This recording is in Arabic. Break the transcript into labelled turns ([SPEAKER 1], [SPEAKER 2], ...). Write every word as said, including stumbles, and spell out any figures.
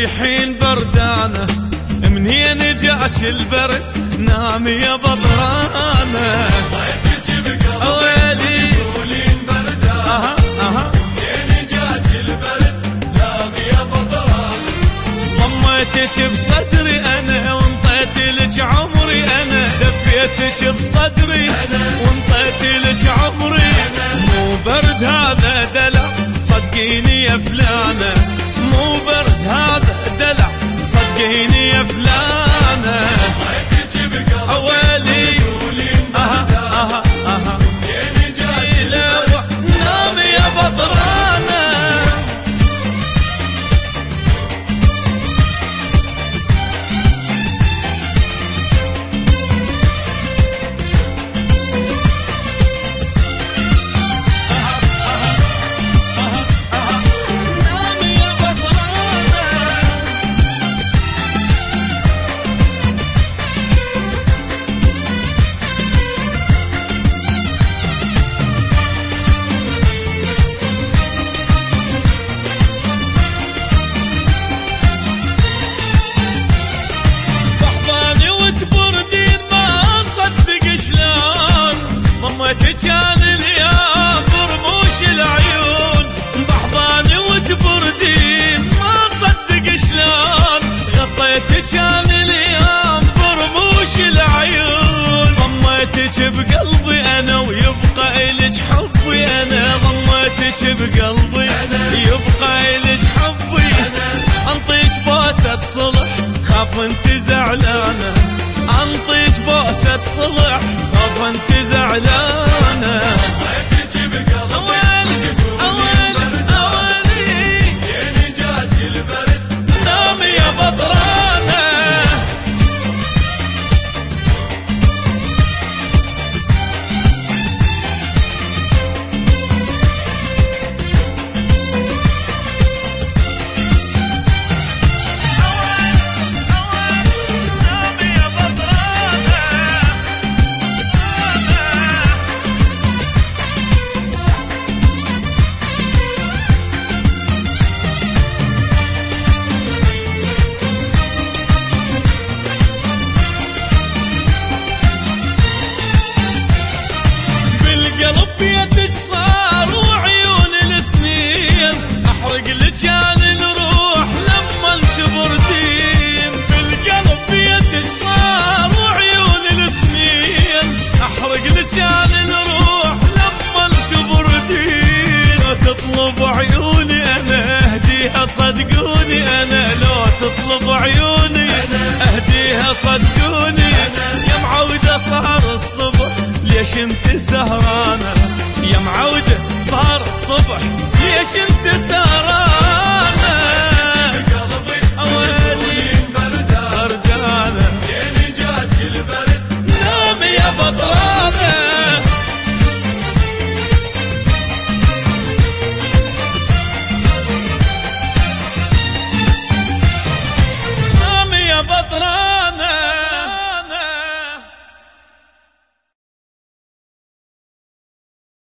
[SPEAKER 1] الحين بردانة، منين جاك البرد نامي يا بطرانة.
[SPEAKER 2] ضيتك بقلبي
[SPEAKER 1] ويلي
[SPEAKER 2] تقولين بردانة،
[SPEAKER 1] اها اها
[SPEAKER 2] منين جاك البرد نامي يا بطرانة.
[SPEAKER 1] ضميتك بصدري انا وانطيت لك عمري انا، دفيتك بصدري وانطيت لك عمري. مو برد هذا دلع صدقيني يا فلانة، مو برد هذا دلع صدقيني يا فلانة.
[SPEAKER 2] ضيتك بقلبي
[SPEAKER 1] ويلي
[SPEAKER 2] تقولين
[SPEAKER 1] اها
[SPEAKER 2] بردانة،
[SPEAKER 1] اها اها
[SPEAKER 2] منين جاك البرد
[SPEAKER 1] نامي يا بطرانة. نامي يا بطرانة. بحضاني وتبردين ما اصدق شلون، ضميتك كان اليوم برموش العيون. بحضاني وتبردين ما اصدق شلون، غطيتك كان اليوم برموش العيون. ضميتك بقلبي انا ويبقى الك حبي انا، ضميتك بقلبي يبقى الك حبي. انطيك بوسة صلح خاف انت زعلانة، انطيك بوسة صلح خاف انت زعلانة.
[SPEAKER 2] ضيتك بقلبي تقولين بردانة، منين جاك البرد
[SPEAKER 1] نامي يا بطرانة. نامي يا بطرانة. بالقلب يدك صار وعيون الاثنين، احرق لك انا الروح لما تبردين. بالقلب يدك صار وعيون الاثنين، احرق لك انا الروح لما تبردين. لو تطلب عيوني انا اهديها صدقوني انا، لو تطلب عيوني اهديها صدقوني. يا معودة صار الصبح ليش انت سهرانة، يا معودة صار الصبح ليش انت سهرانة.